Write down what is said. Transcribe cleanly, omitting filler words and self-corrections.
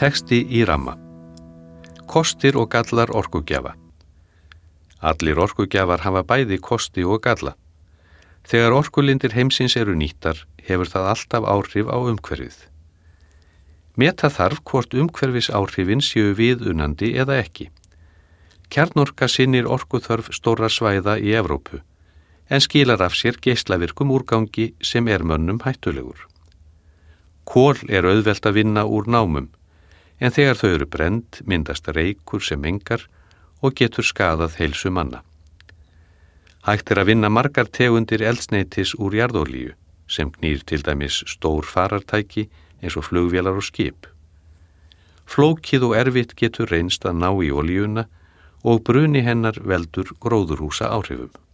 Texti í ramma. Kostir og gallar orkugjafa. Allir orkugjafar hafa bæði kosti og galla. Þegar orkulindir heimsins eru nýttar, hefur það alltaf áhrif á umhverfið. Meta þarf hvort umhverfis áhrifin séu viðunandi eða ekki. Kjarnorka sinnir orkuþörf stórra svæða í Evrópu, en skilar af sér geislavirkum úrgangi sem er mönnum hættulegur. Kol er auðvelt að vinna úr námum, en þegar þau eru brennd myndast reykur sem mengar og getur skaðað heilsu manna. Hægt er að vinna margar tegundir eldsneytis úr jarðolíu, sem knýr til dæmis stór farartæki eins og flugvélar og skip. Flókið og erfitt getur reynst að ná í olíuna og bruni hennar veldur gróðurhúsa áhrifum.